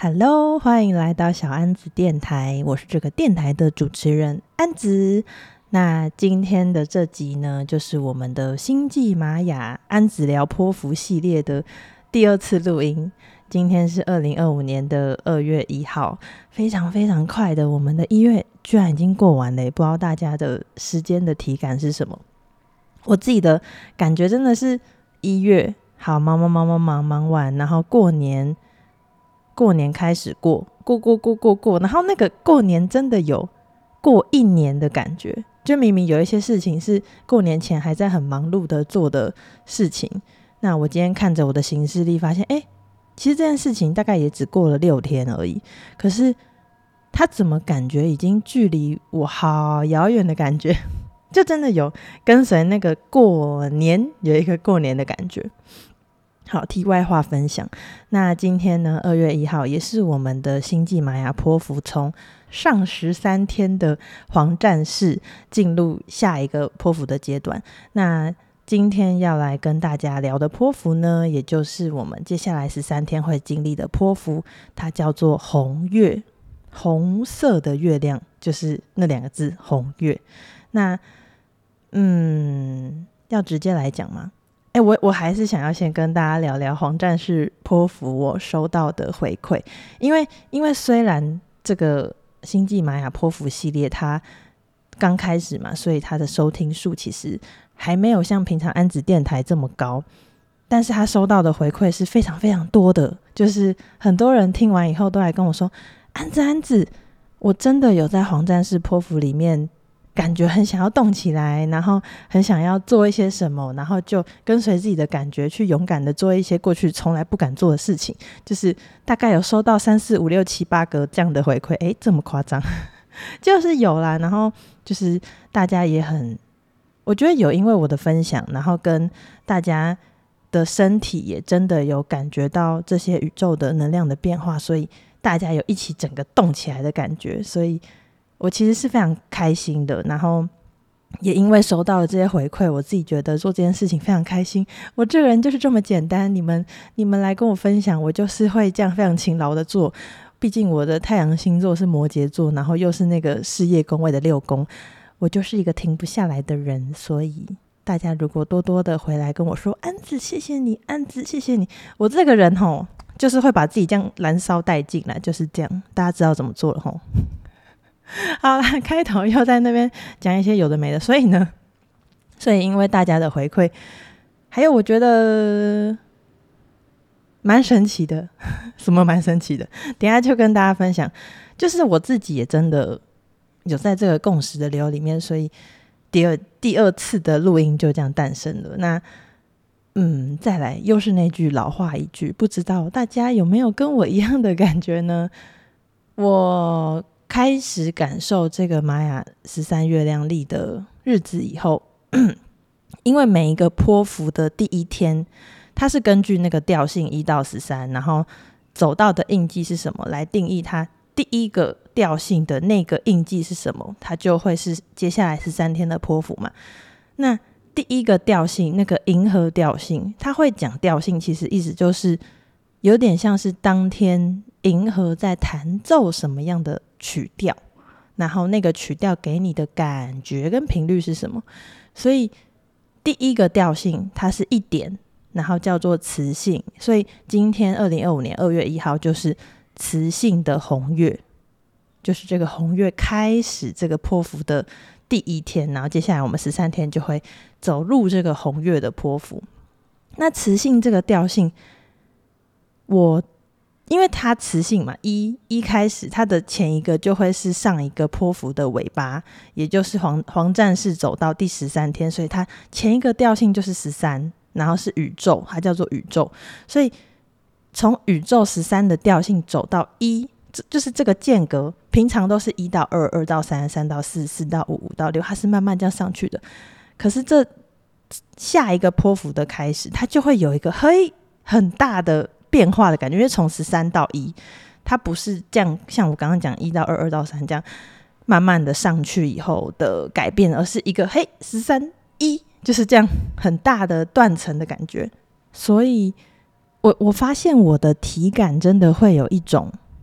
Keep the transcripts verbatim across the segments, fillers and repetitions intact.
Hello，欢迎来到小安子电台，我是这个电台的主持人安子。那今天的这集呢，就是我们的星际玛雅安子聊波符系列的第二次录音。今天是二零二五年的二月一号，非常非常快的，我们的一月居然已经过完了，不知道大家的时间的体感是什么？我自己的感觉真的是一月好忙忙忙忙忙忙完，然后过年过年开始过过过过过过，然后那个过年真的有过一年的感觉，就明明有一些事情是过年前还在很忙碌的做的事情，那我今天看着我的行事历发现，哎，其实这件事情大概也只过了六天而已，可是它怎么感觉已经距离我好遥远的感觉，就真的有跟随那个过年有一个过年的感觉。好，题外话分享，那今天呢二月一号也是我们的星际玛雅波符从上十三天的黄战士进入下一个波符的阶段。那今天要来跟大家聊的波符呢，也就是我们接下来十三天会经历的波符，它叫做红月，红色的月亮，就是那两个字红月。那嗯要直接来讲吗？欸、我, 我还是想要先跟大家聊聊黄战士波符我收到的回馈，因为因为虽然这个星际玛雅波符系列它刚开始嘛，所以它的收听数其实还没有像平常安子电台这么高，但是他收到的回馈是非常非常多的，就是很多人听完以后都来跟我说，安子安子，我真的有在黄战士波符里面感觉很想要动起来，然后很想要做一些什么，然后就跟随自己的感觉去勇敢的做一些过去从来不敢做的事情，就是大概有收到三四五六七八个这样的回馈。诶，这么夸张就是有啦，然后就是大家也很，我觉得有因为我的分享，然后跟大家的身体也真的有感觉到这些宇宙的能量的变化，所以大家有一起整个动起来的感觉，所以我其实是非常开心的，然后也因为收到了这些回馈，我自己觉得做这件事情非常开心。我这个人就是这么简单，你们你们来跟我分享，我就是会这样非常勤劳的做。毕竟我的太阳星座是摩羯座，然后又是那个事业宫位的六宫，我就是一个停不下来的人，所以大家如果多多的回来跟我说，安子谢谢你，安子谢谢你，我这个人吼就是会把自己这样燃烧殆尽啦，就是这样，大家知道怎么做了吼。好啦，开头又在那边讲一些有的没的，所以呢，所以因为大家的回馈，还有我觉得蛮神奇的，什么蛮神奇的？等一下就跟大家分享。就是我自己也真的有在这个共识的流里面，所以第二第二次的录音就这样诞生了。那嗯，再来又是那句老话一句，不知道大家有没有跟我一样的感觉呢？我开始感受这个玛雅十三月亮历的日子以后，因为每一个波符的第一天，它是根据那个调性一到十三，然后走到的印记是什么来定义它第一个调性的那个印记是什么，它就会是接下来十三天的波符嘛。那第一个调性那个银河调性，它会讲调性，其实意思就是有点像是当天银河在弹奏什么样的曲调，然后那个曲调给你的感觉跟频率是什么。所以第一个调性它是一点，然后叫做磁性，所以今天二零二五年二月一号就是磁性的红月，就是这个红月开始这个波符的第一天，然后接下来我们十三天就会走入这个红月的波符。那磁性这个调性，我因为它磁性嘛，一一开始它的前一个就会是上一个波符的尾巴，也就是黄黄战士走到第十三天，所以它前一个调性就是十三，然后是宇宙，它叫做宇宙，所以从宇宙十三的调性走到一，就是这个间隔，平常都是一到二，二到三，三到四，四到五，五到六，它是慢慢这样上去的。可是这下一个波符的开始，它就会有一个嘿很大的变化的感觉，因为从十三到一，它不是这样像我刚刚讲一到二，二到三这样慢慢的上去以后的改变，而是一个嘿十三一，就是这样很大的断层的感觉。所以我我发现我的体感真的会有一种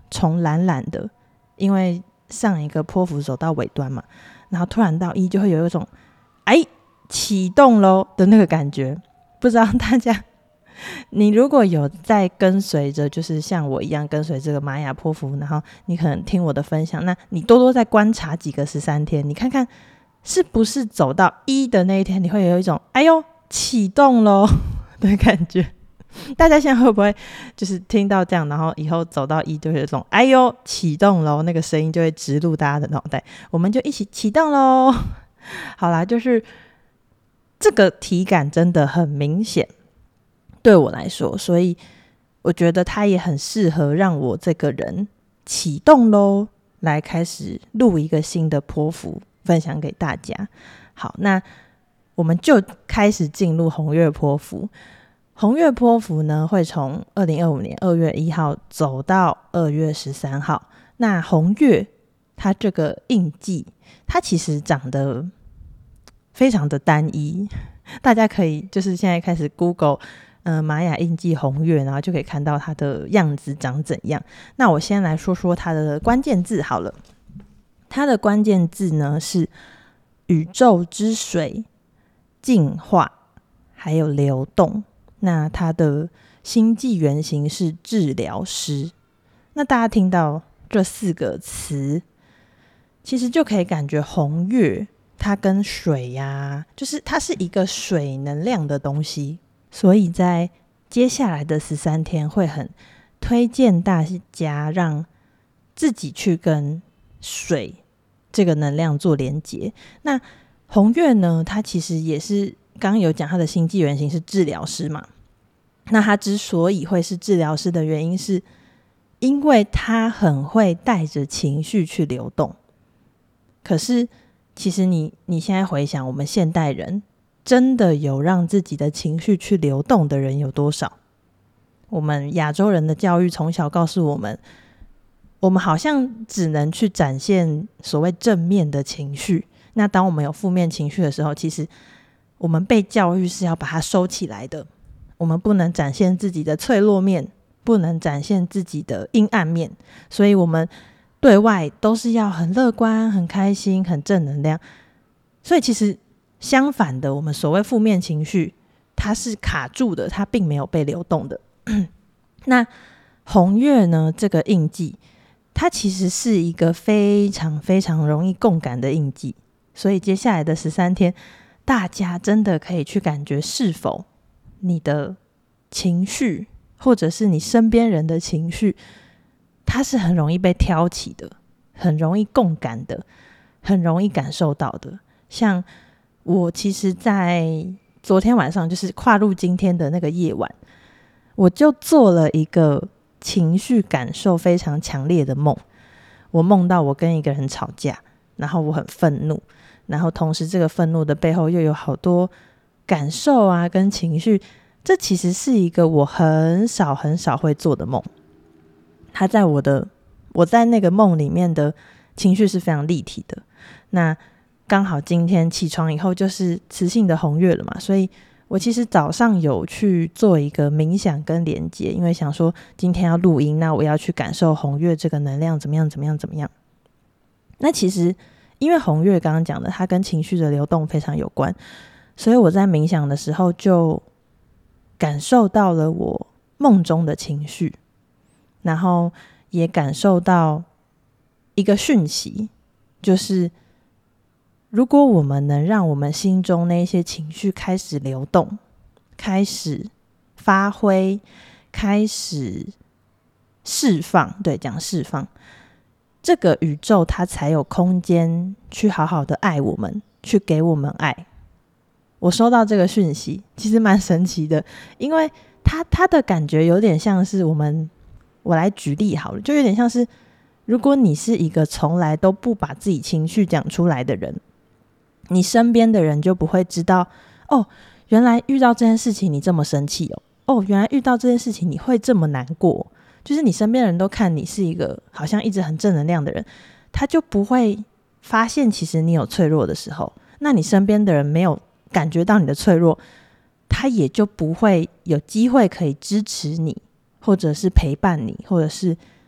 从懒懒的，因为上一个波符走到尾端嘛，然后突然到一就会有一种哎启动咯的那个感觉。不知道大家你如果有在跟随着，就是像我一样跟随这个玛雅波符，然后你可能听我的分享，那你多多再观察几个十三天，你看看是不是走到一的那一天，你会有一种哎呦启动咯的感觉。大家现在会不会就是听到这样，然后以后走到一就会有一种哎呦启动咯，那个声音就会植入大家的脑袋，我们就一起启动咯。好啦，就是这个体感真的很明显对我来说，所以我觉得它也很适合让我这个人启动咯，来开始录一个新的波符分享给大家。好，那我们就开始进入红月波符。红月波符呢，会从二零二五年二月一号走到二月十三号。那红月它这个印记，它其实长得非常的单一，大家可以就是现在开始 Google 呃玛雅印记红月，然后就可以看到它的样子长怎样。那我先来说说它的关键字好了。它的关键字呢是宇宙之水、进化还有流动。那它的星际原型是治疗师。那大家听到这四个词，其实就可以感觉红月它跟水呀、啊，就是它是一个水能量的东西，所以在接下来的十三天会很推荐大家让自己去跟水这个能量做连结。那红月呢，它其实也是刚刚有讲它的星际原型是治疗师嘛，那他之所以会是治疗师的原因是因为他很会带着情绪去流动。可是其实你你现在回想，我们现代人真的有让自己的情绪去流动的人有多少？我们亚洲人的教育从小告诉我们，我们好像只能去展现所谓正面的情绪，那当我们有负面情绪的时候，其实我们被教育是要把它收起来的，我们不能展现自己的脆弱面，不能展现自己的阴暗面，所以我们对外都是要很乐观、很开心、很正能量。所以其实相反的，我们所谓负面情绪它是卡住的，它并没有被流动的。那红月呢，这个印记它其实是一个非常非常容易共感的印记，所以接下来的十三天大家真的可以去感觉是否你的情绪或者是你身边人的情绪，它是很容易被挑起的，很容易共感的，很容易感受到的。像我其实在昨天晚上，就是跨入今天的那个夜晚，我就做了一个情绪感受非常强烈的梦。我梦到我跟一个人吵架，然后我很愤怒，然后同时这个愤怒的背后又有好多感受啊跟情绪，这其实是一个我很少很少会做的梦。它在我的我在那个梦里面的情绪是非常立体的。那刚好今天起床以后就是磁性的红月了嘛，所以我其实早上有去做一个冥想跟连接，因为想说今天要录音，那我要去感受红月这个能量怎么样怎么样怎么样。那其实因为红月刚刚讲的它跟情绪的流动非常有关，所以我在冥想的时候就感受到了我梦中的情绪，然后也感受到一个讯息，就是如果我们能让我们心中那些情绪开始流动，开始发挥，开始释放，对，讲释放，这个宇宙它才有空间去好好的爱我们，去给我们爱。我收到这个讯息其实蛮神奇的，因为它它的感觉有点像是我们，我来举例好了，就有点像是如果你是一个从来都不把自己情绪讲出来的人，你身边的人就不会知道，哦，原来遇到这件事情你这么生气哦，哦，原来遇到这件事情你会这么难过，就是你身边的人都看你是一个好像一直很正能量的人，他就不会发现其实你有脆弱的时候。那你身边的人没有感觉到你的脆弱，他也就不会有机会可以支持你，或者是陪伴你，或者是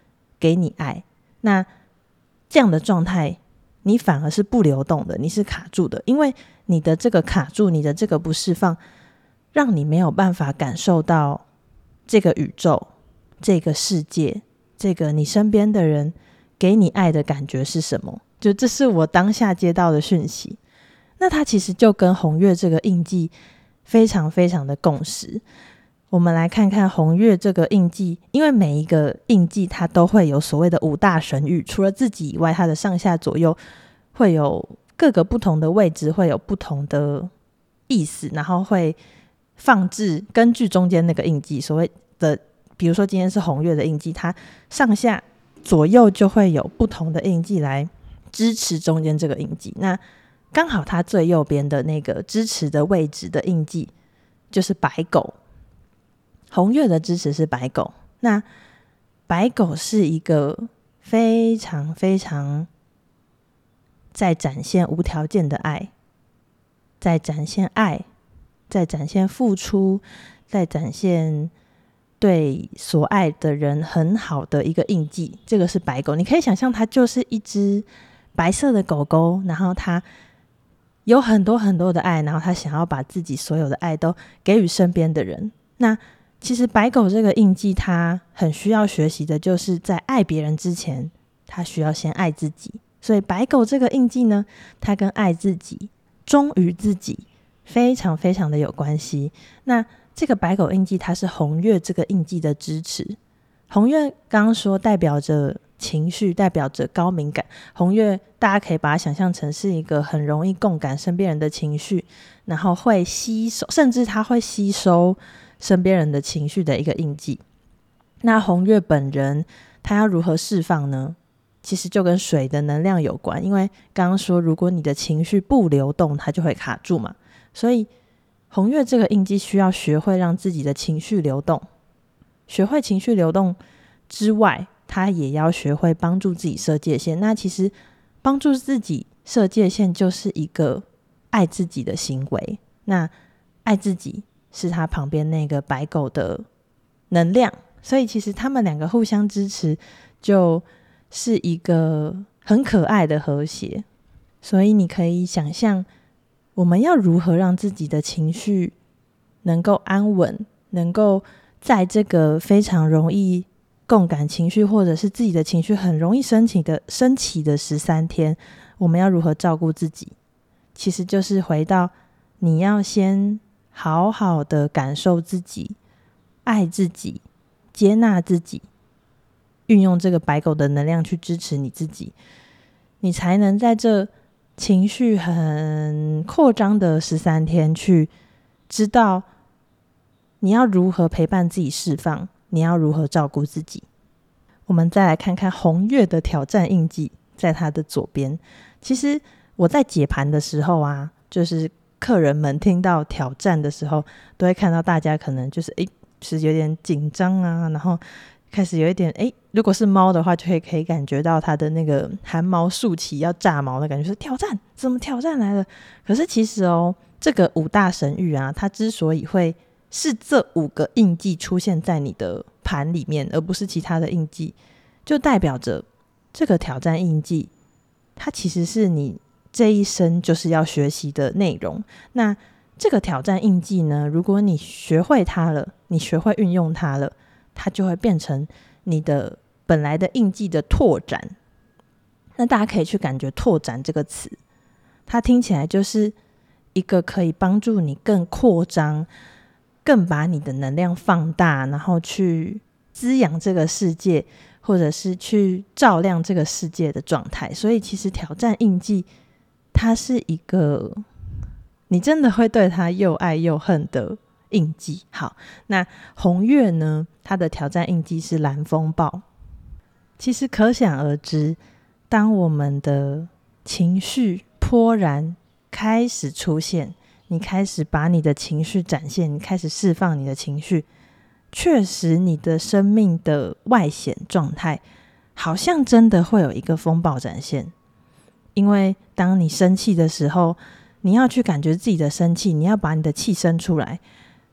给你爱，那这样的状态你反而是不流动的，你是卡住的，因为你的这个卡住，你的这个不释放，让你没有办法感受到这个宇宙，这个世界，这个你身边的人给你爱的感觉是什么，就这是我当下接到的讯息。那它其实就跟红月这个印记非常非常的共识。我们来看看红月这个印记，因为每一个印记它都会有所谓的五大神域，除了自己以外，它的上下左右会有各个不同的位置，会有不同的意思，然后会放置根据中间那个印记，所谓的比如说今天是红月的印记，它上下左右就会有不同的印记来支持中间这个印记。那刚好它最右边的那个支持的位置的印记就是白狗，红月的支持是白狗。那白狗是一个非常非常在展现无条件的爱，在展现爱，在展现付出，在展现对所爱的人很好的一个印记。这个是白狗，你可以想象它就是一只白色的狗狗，然后它有很多很多的爱，然后它想要把自己所有的爱都给予身边的人。那其实白狗这个印记，它很需要学习的就是在爱别人之前，它需要先爱自己。所以白狗这个印记呢，它跟爱自己、忠于自己非常非常的有关系。那这个白狗印记，它是红月这个印记的支持。红月刚刚说代表着情绪，代表着高敏感。红月大家可以把它想象成是一个很容易共感身边人的情绪，然后会吸收，甚至它会吸收身边人的情绪的一个印记。那红月本人他要如何释放呢？其实就跟水的能量有关，因为刚刚说如果你的情绪不流动，它就会卡住嘛。所以红月这个印记需要学会让自己的情绪流动，学会情绪流动之外，他也要学会帮助自己设界限。那其实帮助自己设界限就是一个爱自己的行为。那爱自己是他旁边那个白狗的能量，所以其实他们两个互相支持，就是一个很可爱的和谐。所以你可以想象，我们要如何让自己的情绪能够安稳，能够在这个非常容易共感情绪，或者是自己的情绪很容易升起的升起的十三天，我们要如何照顾自己？其实就是回到你要先好好的感受自己，爱自己，接纳自己，运用这个白狗的能量去支持你自己，你才能在这情绪很扩张的十三天去知道你要如何陪伴自己释放，你要如何照顾自己。我们再来看看红月的挑战印记，在它的左边。其实我在解盘的时候啊，就是客人们听到挑战的时候，都会看到大家可能就是诶，是有点紧张啊，然后开始有一点诶，如果是猫的话，就可以可以感觉到它的那个汗毛竖起要炸毛的感觉，是挑战，怎么挑战来了？可是其实哦，这个五大神域啊，它之所以会是这五个印记出现在你的盘里面，而不是其他的印记，就代表着这个挑战印记，它其实是你这一生就是要学习的内容。那这个挑战印记呢，如果你学会它了，你学会运用它了，它就会变成你的本来的印记的拓展。那大家可以去感觉拓展这个词，它听起来就是一个可以帮助你更扩张，更把你的能量放大，然后去滋养这个世界，或者是去照亮这个世界的状态。所以其实挑战印记，它是一个你真的会对它又爱又恨的印记。好，那红月呢，它的挑战印记是蓝风暴。其实可想而知，当我们的情绪波澜开始出现，你开始把你的情绪展现，你开始释放你的情绪，确实你的生命的外显状态好像真的会有一个风暴展现。因为当你生气的时候，你要去感觉自己的生气，你要把你的气生出来，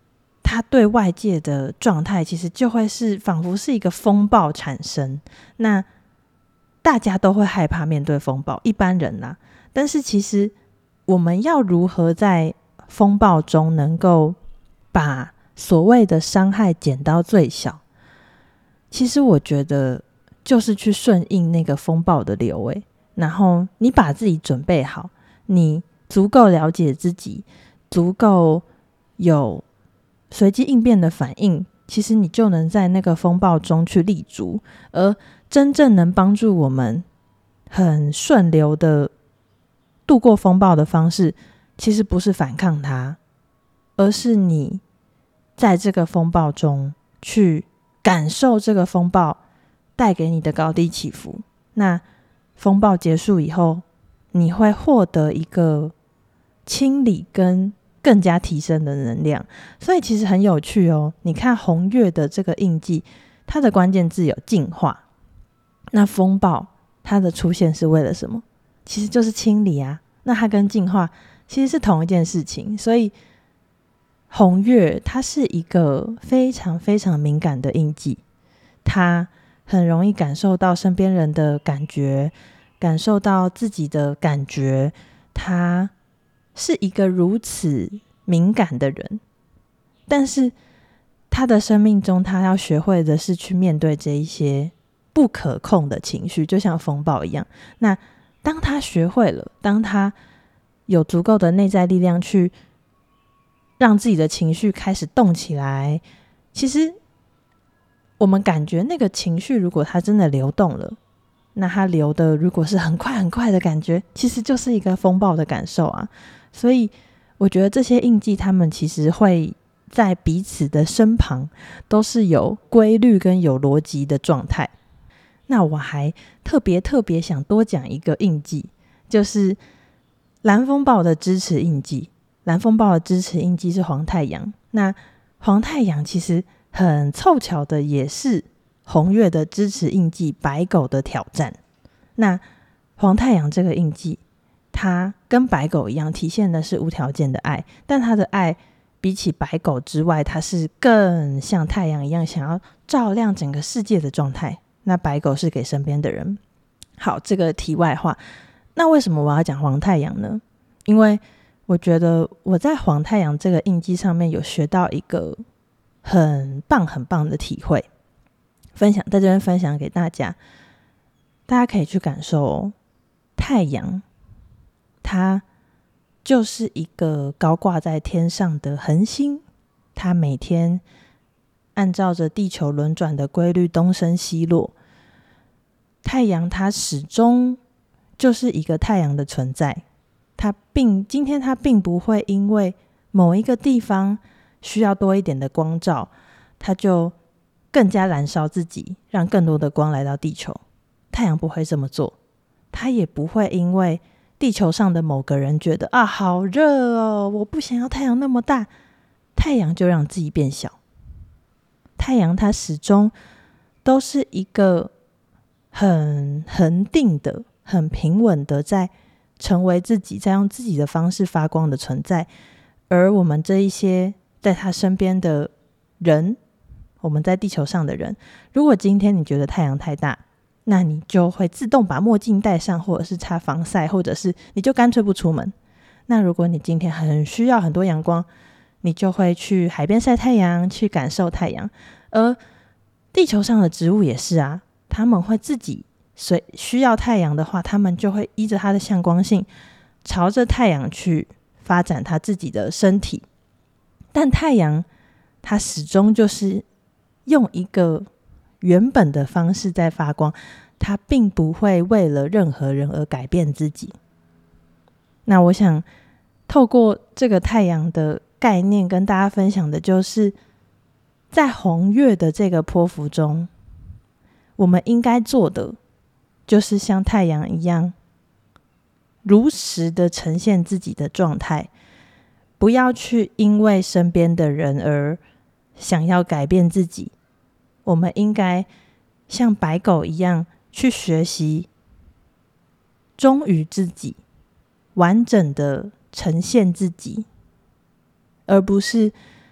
它对外界的状态其实就会是仿佛是一个风暴产生，那大家都会害怕面对风暴，一般人啦。但是其实我们要如何在风暴中能够把所谓的伤害减到最小，其实我觉得就是去顺应那个风暴的流欸，然后你把自己准备好，你足够了解自己，足够有随机应变的反应，其实你就能在那个风暴中去立足。而真正能帮助我们很顺流的度过风暴的方式，其实不是反抗它，而是你在这个风暴中去感受这个风暴带给你的高低起伏。那风暴结束以后，你会获得一个清理跟更加提升的能量。所以其实很有趣哦，你看红月的这个印记，它的关键字有净化，那风暴它的出现是为了什么？其实就是清理啊。那它跟净化其实是同一件事情。所以红月它是一个非常非常敏感的印记，它很容易感受到身边人的感觉，感受到自己的感觉，它是一个如此敏感的人。但是他的生命中，他要学会的是去面对这一些不可控的情绪，就像风暴一样。那当他学会了，当他有足够的内在力量去让自己的情绪开始动起来，其实我们感觉那个情绪如果它真的流动了，那它流的如果是很快很快的感觉，其实就是一个风暴的感受啊。所以我觉得这些印记他们其实会在彼此的身旁都是有规律跟有逻辑的状态。那我还特别特别想多讲一个印记，就是蓝风暴的支持印记。蓝风暴的支持印记是黄太阳，那黄太阳其实很凑巧的也是红月的支持印记白狗的挑战。那黄太阳这个印记，它跟白狗一样体现的是无条件的爱，但它的爱比起白狗之外，它是更像太阳一样想要照亮整个世界的状态。那白狗是给身边的人。好，这个题外话，那为什么我要讲黄太阳呢？因为我觉得我在黄太阳这个印记上面有学到一个很棒很棒的体会，分享在这边分享给大家。大家可以去感受哦，太阳它就是一个高挂在天上的恒星，它每天按照着地球轮转的规律东升西落。太阳它始终就是一个太阳的存在，它并今天它并不会因为某一个地方需要多一点的光照，它就更加燃烧自己，让更多的光来到地球。太阳不会这么做，它也不会因为地球上的某个人觉得啊好热哦，我不想要太阳那么大，太阳就让自己变小。太阳它始终都是一个很恒定的、很平稳的在成为自己，在用自己的方式发光的存在。而我们这一些在他身边的人，我们在地球上的人，如果今天你觉得太阳太大，那你就会自动把墨镜戴上，或者是擦防晒，或者是你就干脆不出门。那如果你今天很需要很多阳光，你就会去海边晒太阳，去感受太阳。而地球上的植物也是啊，他们会自己需要太阳的话，他们就会依着它的向光性朝着太阳去发展它自己的身体。但太阳它始终就是用一个原本的方式在发光，它并不会为了任何人而改变自己。那我想透过这个太阳的概念跟大家分享的，就是在红月的这个波符中，我们应该做的就是像太阳一样如实的呈现自己的状态，不要去因为身边的人而想要改变自己。我们应该像白狗一样去学习忠于自己，完整的呈现自己，而不是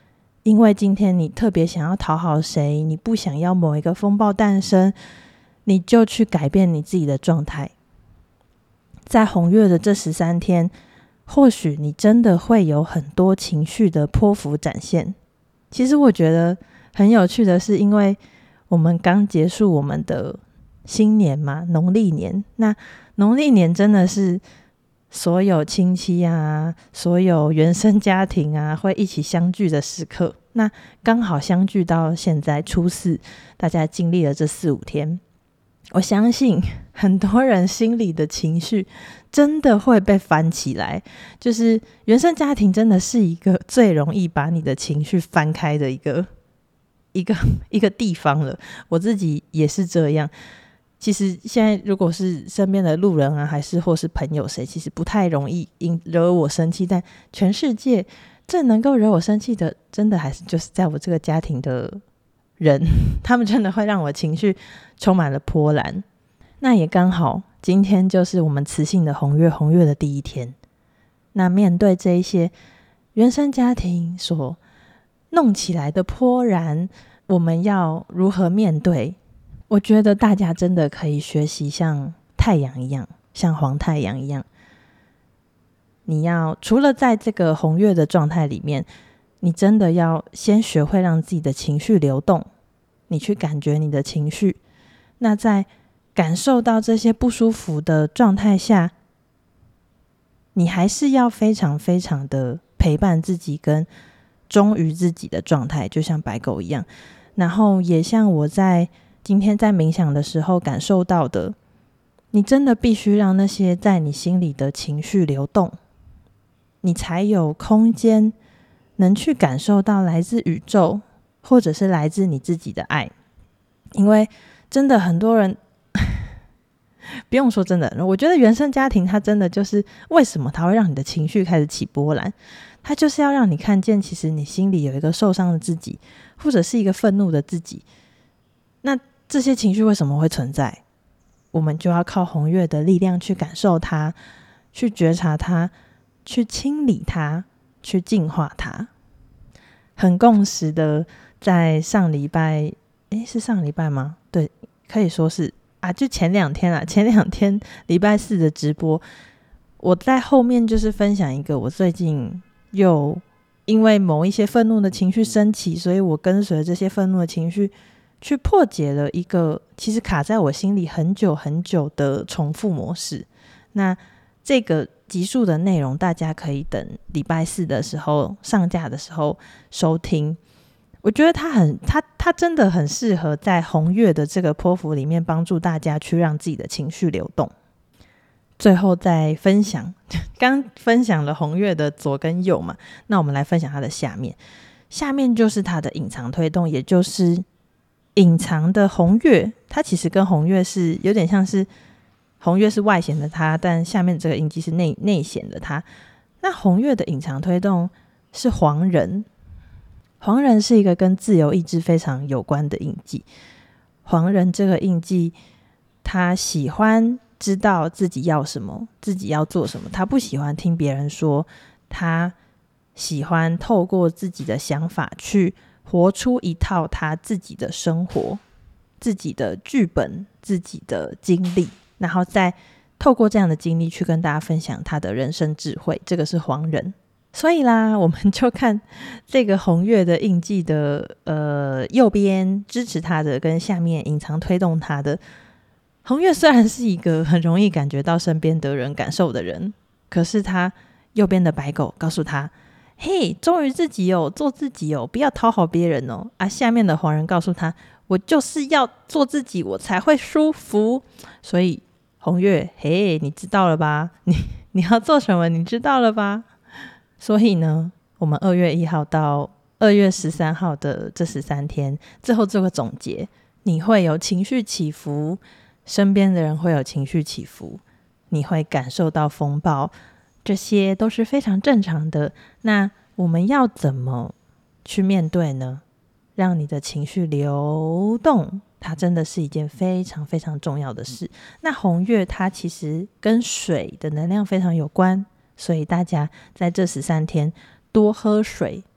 因为今天你特别想要讨好谁，你不想要某一个风暴诞生，你就去改变你自己的状态。在红月的这十三天，或许你真的会有很多情绪的波幅展现。其实我觉得很有趣的是，因为我们刚结束我们的新年嘛，农历年，那农历年真的是所有亲戚啊，所有原生家庭啊会一起相聚的时刻。那刚好相聚到现在初四，大家经历了这四五天，我相信很多人心里的情绪真的会被翻起来。就是原生家庭真的是一个最容易把你的情绪翻开的一个一个一个地方了。我自己也是这样。其实现在如果是身边的路人啊，还是或是朋友谁，其实不太容易惹我生气，但全世界最能够惹我生气的，真的还是就是在我这个家庭的人，他们真的会让我情绪充满了波澜。那也刚好今天就是我们磁性的红月红月的第一天。那面对这一些原生家庭所弄起来的波澜，我们要如何面对？我觉得大家真的可以学习像太阳一样，像黄太阳一样，你要除了在这个红月的状态里面，你真的要先学会让自己的情绪流动，你去感觉你的情绪。那在感受到这些不舒服的状态下，你还是要非常非常的陪伴自己跟忠于自己的状态，就像白狗一样。然后也像我在今天在冥想的时候感受到的，你真的必须让那些在你心里的情绪流动，你才有空间能去感受到来自宇宙或者是来自你自己的爱。因为真的很多人不用说真的，我觉得原生家庭它真的就是为什么它会让你的情绪开始起波澜，它就是要让你看见其实你心里有一个受伤的自己，或者是一个愤怒的自己。那这些情绪为什么会存在？我们就要靠红月的力量去感受它，去觉察它，去清理它，去净化它。很共识的在上礼拜，诶，是上礼拜吗？对，可以说是啊，就前两天啊，前两天礼拜四的直播，我在后面就是分享一个我最近又因为某一些愤怒的情绪升起，所以我跟随这些愤怒的情绪去破解了一个其实卡在我心里很久很久的重复模式。那这个集数的内容大家可以等礼拜四的时候上架的时候收听。我觉得它很它它真的很适合在红月的这个波符里面帮助大家去让自己的情绪流动。最后再分享，刚分享了红月的左跟右嘛，那我们来分享它的下面。下面就是它的隐藏推动，也就是隐藏的红月，它其实跟红月是有点像是红月是外显的它，但下面这个印记是内内显的它。那红月的隐藏推动是黄人，黄人是一个跟自由意志非常有关的印记。黄人这个印记，他喜欢知道自己要什么，自己要做什么，他不喜欢听别人说，他喜欢透过自己的想法去活出一套他自己的生活，自己的剧本，自己的经历，然后再透过这样的经历去跟大家分享他的人生智慧。这个是黄人。所以啦，我们就看这个红月的印记的呃右边支持他的跟下面隐藏推动他的。红月虽然是一个很容易感觉到身边的人感受的人，可是他右边的白狗告诉他，嘿，忠于自己哦，做自己哦，不要讨好别人哦。啊，下面的黄人告诉他，我就是要做自己，我才会舒服。所以红月，嘿，你知道了吧？你你要做什么？你知道了吧？所以呢，我们二月一号到二月十三号的这十三天，最后做个总结，你会有情绪起伏，身边的人会有情绪起伏，你会感受到风暴，这些都是非常正常的。那我们要怎么去面对呢？让你的情绪流动，它真的是一件非常非常重要的事。那红月它其实跟水的能量非常有关，所以大家在这十三天多喝水，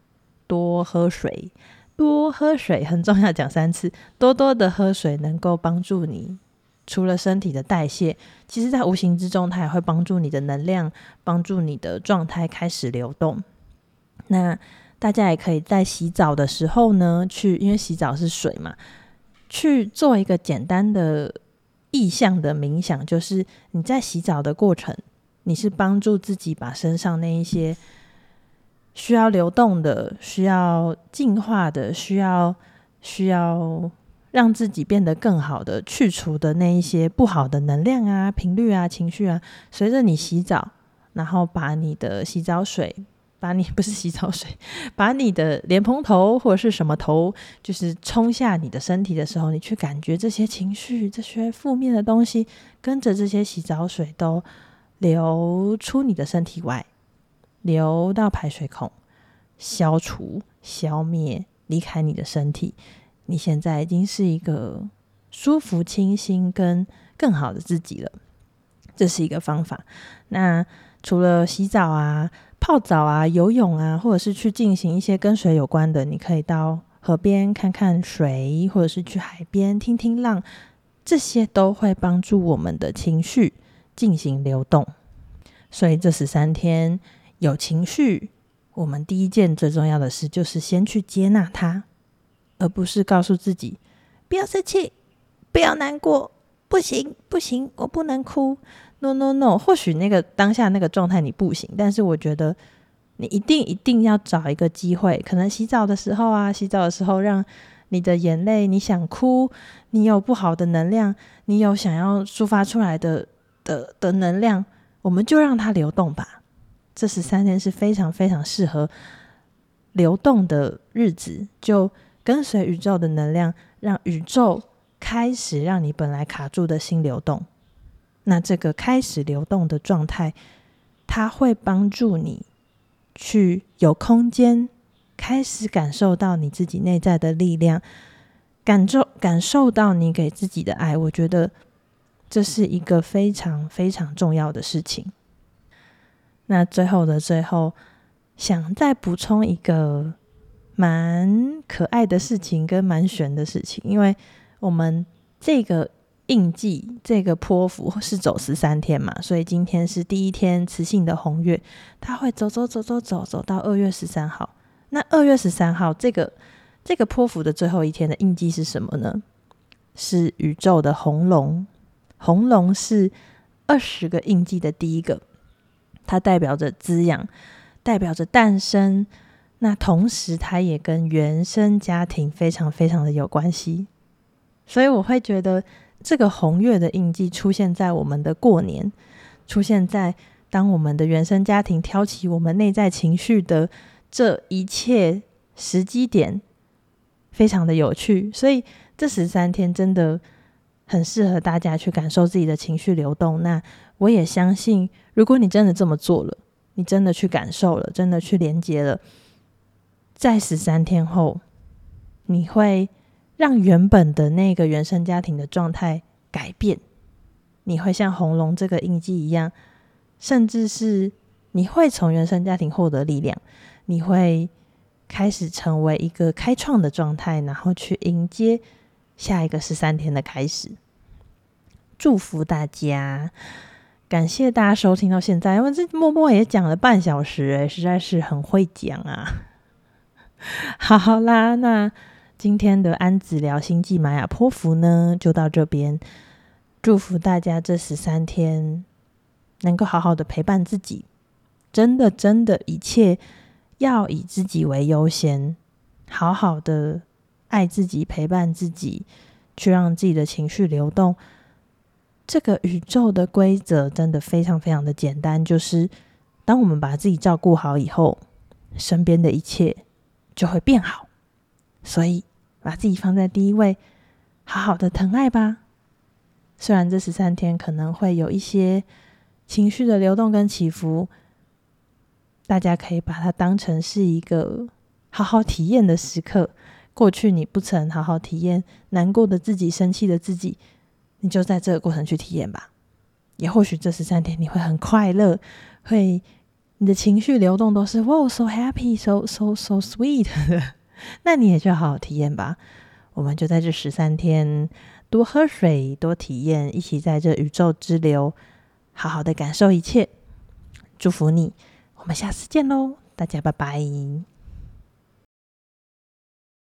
多喝水，多喝水很重要，讲三次，多多的喝水能够帮助你除了身体的代谢，其实在无形之中它也会帮助你的能量，帮助你的状态开始流动。那大家也可以在洗澡的时候呢，去因为洗澡是水嘛，去做一个简单的意象的冥想，就是你在洗澡的过程，你是帮助自己把身上那一些需要流动的、需要净化的、需要需要让自己变得更好的去除的那一些不好的能量啊、频率啊、情绪啊，随着你洗澡，然后把你的洗澡水把你不是洗澡水把你的莲蓬头或者是什么头就是冲下你的身体的时候，你去感觉这些情绪、这些负面的东西跟着这些洗澡水都流出你的身体外，流到排水孔，消除、消灭，离开你的身体。你现在已经是一个舒服、清新跟更好的自己了，这是一个方法。那除了洗澡啊、泡澡啊、游泳啊，或者是去进行一些跟水有关的，你可以到河边看看水，或者是去海边听听浪，这些都会帮助我们的情绪进行流动。所以这十三天有情绪，我们第一件最重要的事就是先去接纳它，而不是告诉自己不要生气，不要难过，不行不行，我不能哭。 no no no， 或许那个当下那个状态你不行，但是我觉得你一定一定要找一个机会，可能洗澡的时候啊，洗澡的时候让你的眼泪，你想哭，你有不好的能量，你有想要抒发出来的的的能量，我们就让它流动吧。这十三天是非常非常适合流动的日子，就跟随宇宙的能量，让宇宙开始让你本来卡住的心流动。那这个开始流动的状态，它会帮助你去有空间开始感受到你自己内在的力量，感受感受到你给自己的爱。我觉得这是一个非常非常重要的事情。那最后的最后，想再补充一个蛮可爱的事情跟蛮玄的事情，因为我们这个印记这个波符是走十三天嘛，所以今天是第一天磁性的红月，它会走走走走走走到二月十三号。那二月十三号这个这个波符的最后一天的印记是什么呢？是宇宙的红龙。红龙是二十个印记的第一个，它代表着滋养，代表着诞生，那同时它也跟原生家庭非常非常的有关系。所以我会觉得这个红月的印记出现在我们的过年，出现在当我们的原生家庭挑起我们内在情绪的这一切时机点，非常的有趣。所以这十三天真的很适合大家去感受自己的情绪流动。那我也相信，如果你真的这么做了，你真的去感受了，真的去连接了，在十三天后，你会让原本的那个原生家庭的状态改变，你会像红龙这个印记一样，甚至是你会从原生家庭获得力量，你会开始成为一个开创的状态，然后去迎接下一个十三天的开始。祝福大家，感谢大家收听到现在，因为这默默也讲了半小时耶，实在是很会讲啊。好啦，那今天的安子聊星际玛雅波符呢就到这边，祝福大家这十三天能够好好的陪伴自己，真的真的一切要以自己为优先，好好的爱自己，陪伴自己，去让自己的情绪流动。这个宇宙的规则真的非常非常的简单，就是当我们把自己照顾好以后，身边的一切就会变好。所以把自己放在第一位，好好的疼爱吧。虽然这十三天可能会有一些情绪的流动跟起伏，大家可以把它当成是一个好好体验的时刻。过去你不曾好好体验难过的自己，生气的自己，你就在这个过程去体验吧。也或许这十三天你会很快乐，会你的情绪流动都是哇 so happy so so so sweet 的，那你也就好好体验吧。我们就在这十三天多喝水，多体验，一起在这宇宙之流好好的感受一切。祝福你，我们下次见喽，大家拜拜。